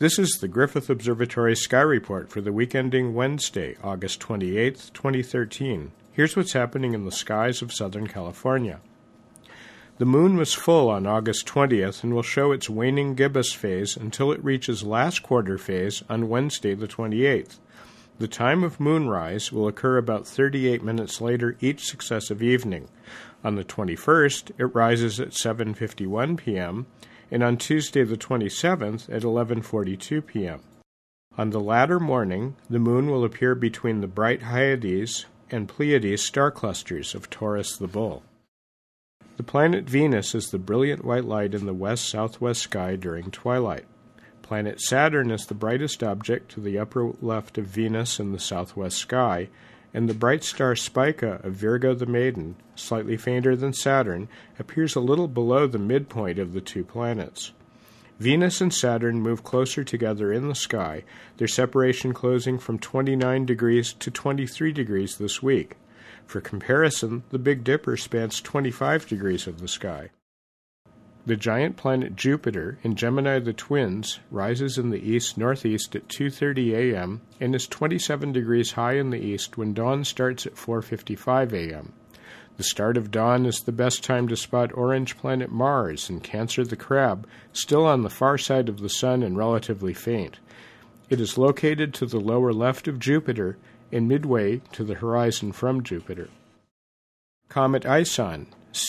This is the Griffith Observatory Sky Report for the week ending Wednesday, August 28, 2013. Here's what's happening in the skies of Southern California. The moon was full on August 20th and will show its waning gibbous phase until it reaches last quarter phase on Wednesday the 28th. The time of moonrise will occur about 38 minutes later each successive evening. On the 21st, it rises at 7:51 p.m., and on Tuesday the 27th at 11:42 p.m. On the latter morning, the moon will appear between the bright Hyades and Pleiades star clusters of Taurus the Bull. The planet Venus is the brilliant white light in the west-southwest sky during twilight. Planet Saturn is the brightest object to the upper left of Venus in the southwest sky, and the bright star Spica of Virgo the Maiden, slightly fainter than Saturn, appears a little below the midpoint of the two planets. Venus and Saturn move closer together in the sky, their separation closing from 29 degrees to 23 degrees this week. For comparison, the Big Dipper spans 25 degrees of the sky. The giant planet Jupiter in Gemini the Twins rises in the east-northeast at 2:30 a.m. and is 27 degrees high in the east when dawn starts at 4:55 a.m. The start of dawn is the best time to spot orange planet Mars in Cancer the Crab, still on the far side of the Sun and relatively faint. It is located to the lower left of Jupiter and midway to the horizon from Jupiter. Comet Ison,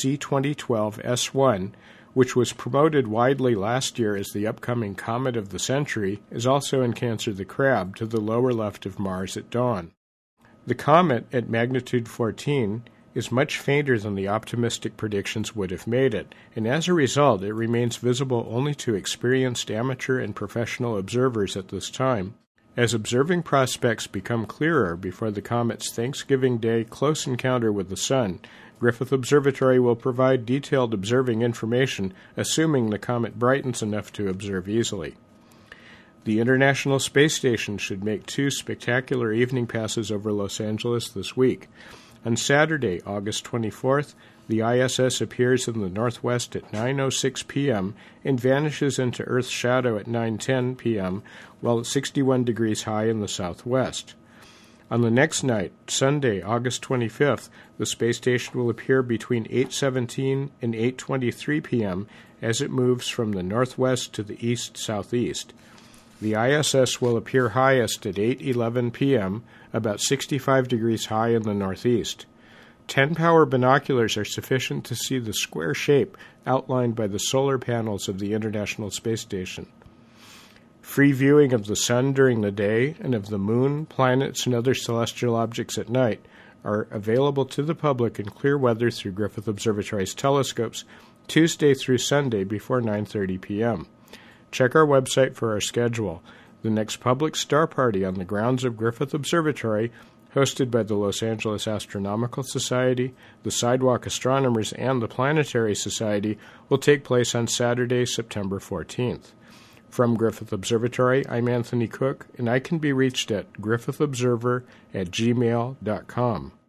C2012S1, which was promoted widely last year as the upcoming comet of the century, is also in Cancer the Crab to the lower left of Mars at dawn. The comet, at magnitude 14, is much fainter than the optimistic predictions would have made it, and as a result it remains visible only to experienced amateur and professional observers at this time. As observing prospects become clearer before the comet's Thanksgiving Day close encounter with the Sun, Griffith Observatory will provide detailed observing information, assuming the comet brightens enough to observe easily. The International Space Station should make 2 spectacular evening passes over Los Angeles this week. On Saturday, August 24th, the ISS appears in the northwest at 9:06 p.m. and vanishes into Earth's shadow at 9:10 p.m., while at 61 degrees high in the southwest. On the next night, Sunday, August 25th, the space station will appear between 8:17 and 8:23 p.m. as it moves from the northwest to the east-southeast. The ISS will appear highest at 8:11 p.m., about 65 degrees high in the northeast. 10-power binoculars are sufficient to see the square shape outlined by the solar panels of the International Space Station. Free viewing of the Sun during the day and of the Moon, planets, and other celestial objects at night are available to the public in clear weather through Griffith Observatory's telescopes Tuesday through Sunday before 9:30 p.m. Check our website for our schedule. The next public star party on the grounds of Griffith Observatory, hosted by the Los Angeles Astronomical Society, the Sidewalk Astronomers, and the Planetary Society, will take place on Saturday, September 14th. From Griffith Observatory, I'm Anthony Cook, and I can be reached at griffithobserver@gmail.com.